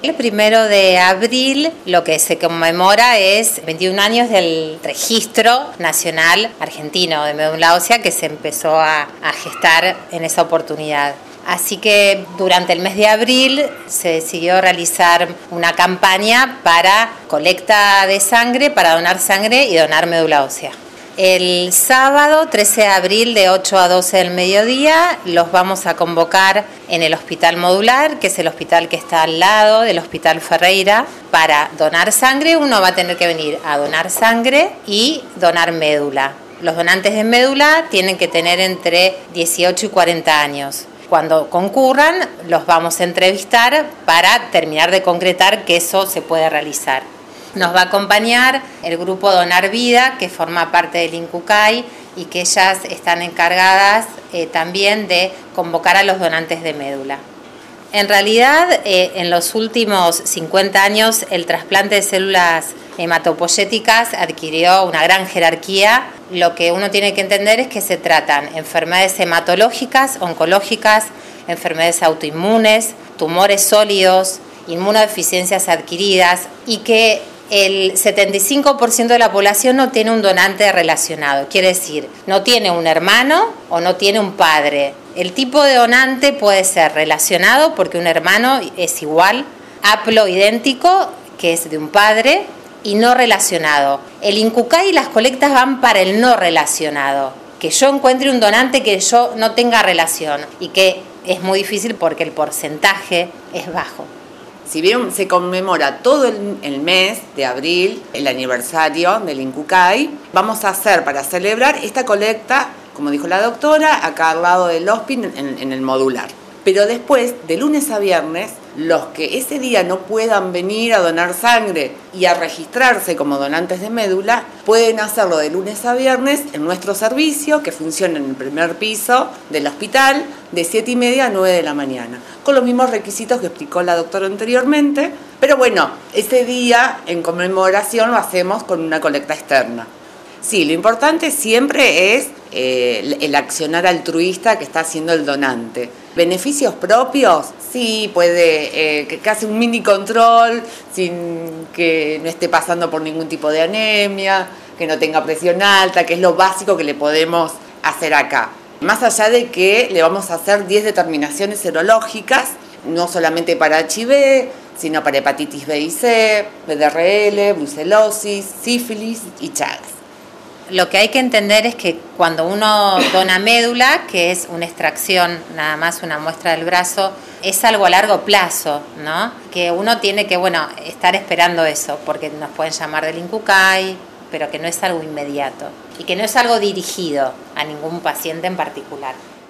El 1 de abril lo que se conmemora es 21 años del Registro Nacional Argentino de Médula Ósea, que se empezó a gestar en esa oportunidad. Así que durante el mes de abril se decidió realizar una campaña para colecta de sangre, para donar sangre y donar médula ósea. El sábado 13 de abril de 8 a 12 del mediodía los vamos a convocar en el Hospital Modular, que es el hospital que está al lado del Hospital Ferreira, para donar sangre. Uno va a tener que venir a donar sangre y donar médula. Los donantes de médula tienen que tener entre 18 y 40 años. Cuando concurran, los vamos a entrevistar para terminar de concretar que eso se puede realizar. Nos va a acompañar el grupo Donar Vida, que forma parte del INCUCAI y que ellas están encargadas también de convocar a los donantes de médula. En realidad, en los últimos 50 años, el trasplante de células hematopoyéticas adquirió una gran jerarquía. Lo que uno tiene que entender es que se tratan enfermedades hematológicas, oncológicas, enfermedades autoinmunes, tumores sólidos, inmunodeficiencias adquiridas y que el 75% de la población no tiene un donante relacionado. Quiere decir, no tiene un hermano o no tiene un padre. El tipo de donante puede ser relacionado porque un hermano es igual, haploidéntico, que es de un padre, y no relacionado. El INCUCAI y las colectas van para el no relacionado. Que yo encuentre un donante que yo no tenga relación y que es muy difícil porque el porcentaje es bajo. Si bien se conmemora todo el mes de abril, el aniversario del INCUCAI, vamos a hacer para celebrar esta colecta, como dijo la doctora, acá al lado del hospital en el modular. Pero después, de lunes a viernes, los que ese día no puedan venir a donar sangre y a registrarse como donantes de médula, pueden hacerlo de lunes a viernes en nuestro servicio, que funciona en el primer piso del hospital, de 7:30 a 9 de la mañana, con los mismos requisitos que explicó la doctora anteriormente. Pero bueno, ese día en conmemoración lo hacemos con una colecta externa. Sí, lo importante siempre es el accionar altruista que está haciendo el donante. ¿Beneficios propios? Sí, puede que hace un mini control sin que no esté pasando por ningún tipo de anemia, que no tenga presión alta, que es lo básico que le podemos hacer acá. Más allá de que le vamos a hacer 10 determinaciones serológicas, no solamente para HIV, sino para hepatitis B y C, VDRL, brucelosis, sífilis y Chagas. Lo que hay que entender es que cuando uno dona médula, que es una extracción, nada más una muestra del brazo, es algo a largo plazo, ¿no? Que uno tiene que, estar esperando eso, porque nos pueden llamar del INCUCAI, pero que no es algo inmediato y que no es algo dirigido a ningún paciente en particular.